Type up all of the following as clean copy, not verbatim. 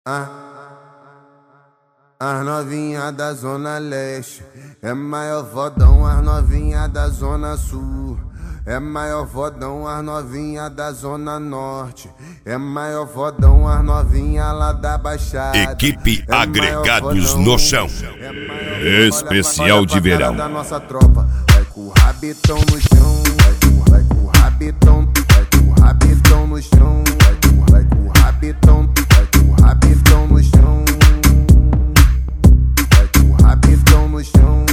As novinha da Zona Leste é maior fodão, as novinha da Zona Sul é maior fodão, as novinha da Zona Norte é maior fodão, as novinha lá da Baixada. Equipe Agregados no Chão. Especial de verão. Da nossa tropa vai com o rabitão no chão, vai com o rabitão, vai com o rabitão no chão, vai com o rabitão, vai com o rabitão no chão, vai com o rabitão no chão,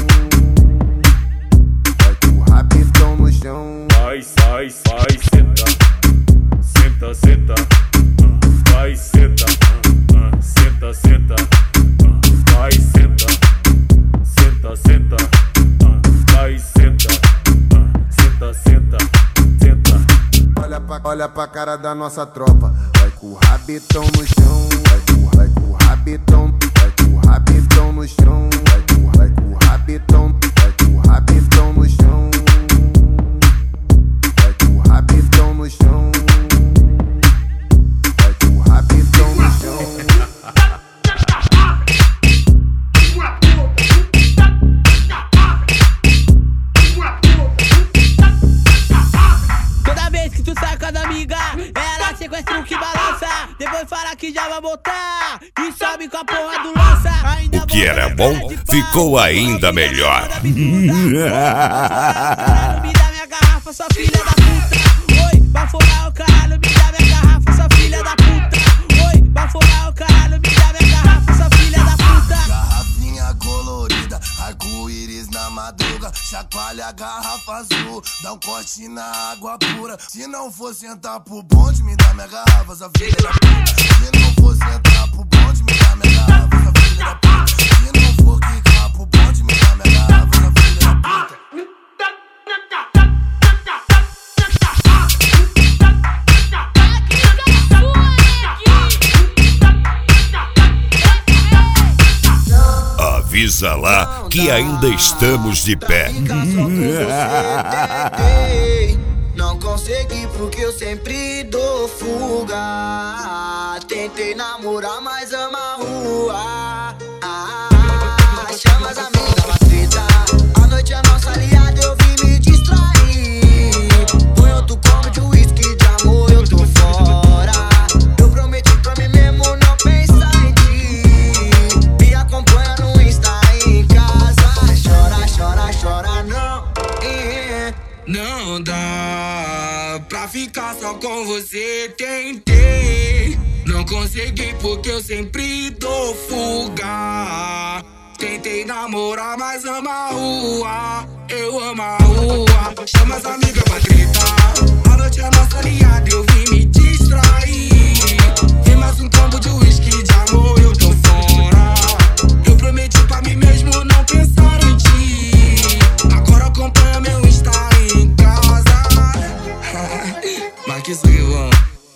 vai com o rabitão no chão. Vai, senta, senta, senta, vai, senta, senta, senta, vai, senta, senta, senta, vai, senta, senta, senta, senta. Olha pra cara da nossa tropa, vai com o rabitão no chão, vai com o rabitão, vai com o rabitão no chão, vai com o rabitão, vai com o rabitão no chão, vai com o rabitão no chão, vai com o rabitão no chão. Toda vez que tu sai com as amigas, ela sequestra o que balança, depois fala que já vai voltar e sobe com a porra do lança. O que era bom ficou ainda melhor. Me dá minha garrafa, sua filha da puta. Oi, vai furar o caralho, me dá minha garrafa, sua filha da puta. Oi, vai furar o caralho, me dá minha garrafa, sua filha da puta. Garrafinha colorida, arco-íris na madruga, chacoalha a garrafa azul, dá um corte na água pura. Se não for sentar pro bonde, me dá minha garrafa, sua filha da puta. Se não for sentar pro bonde, me dá minha garrafa, sua filha da puta. Se não for quicar pro bonde, me dá minha garrafa, sua filha da puta. Avisa lá que ainda estamos de pé. Não consegui porque eu sempre dou fuga. Tentei namorar, mas ama a rua. Chama as amigas pra treta. A noite é nossa aliada, eu vim me distrair. Põe outro copo de uísque, de amor eu tô fora. Eu prometi pra mim mesmo não pensar em ti. Me acompanha no Insta em casa. Chora, chora, chora, não. Não dá pra ficar só com você, tentei. Não consegui porque eu sempre dou fuga. Tentei namorar, mas amo a rua. Eu amo a rua. Chama as amigas pra tretar. A noite é nossa aliada, eu vim me distrair. Tem mais um combo de uísque, de amor eu tô fora. Eu prometi pra mim mesmo não pensar em ti. Agora acompanha meu Insta em casa. Mas que isso que bom.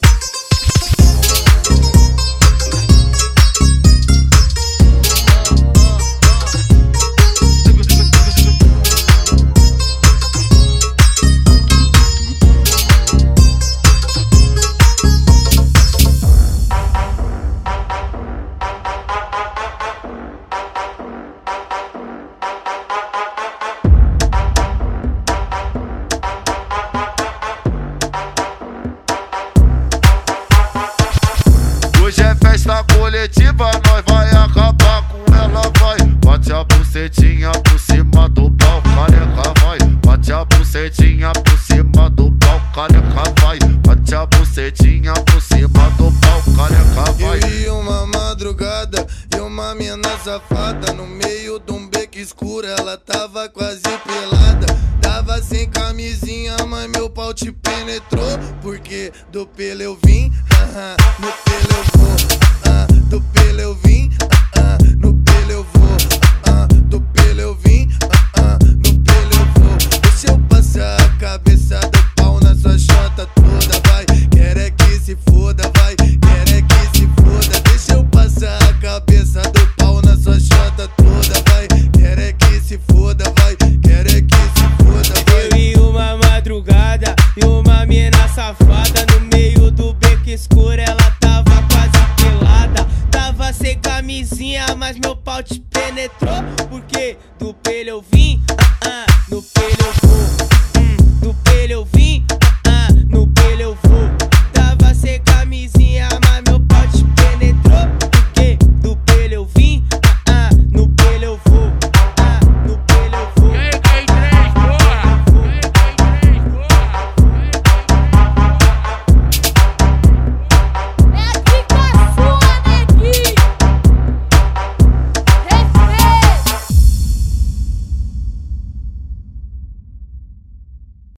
Hoje é festa coletiva, nós vai acabar com ela, vai. Bate a bucetinha por cima do pau, careca, vai. Bate a bucetinha por cima do pau, careca, vai. Bate a bucetinha por cima do pau, careca, vai. Eu e uma madrugada e uma mina safada no meio de um beco escuro, ela tava quase pelada. Tava sem camisinha, mas meu pau te penetrou. Porque do pelo eu vim, no pelo eu vou, do pelo eu vim, no pelo eu vou, do pelo eu vim, no pelo eu vou. Deixa eu passar a cabeça do pau na sua chota toda, vai. Quer é que se foda, vai. Quer é que se foda. Deixa eu passar a cabeça do pau na sua chota toda, vai. Quer é que se foda, vai. Quer é que se foda, vai. Eu e uma madrugada e uma mina safada no meio do beco escuro, ela tava quase pelada. camisinha, mas meu pau te penetrou. Porque do pelo eu vim,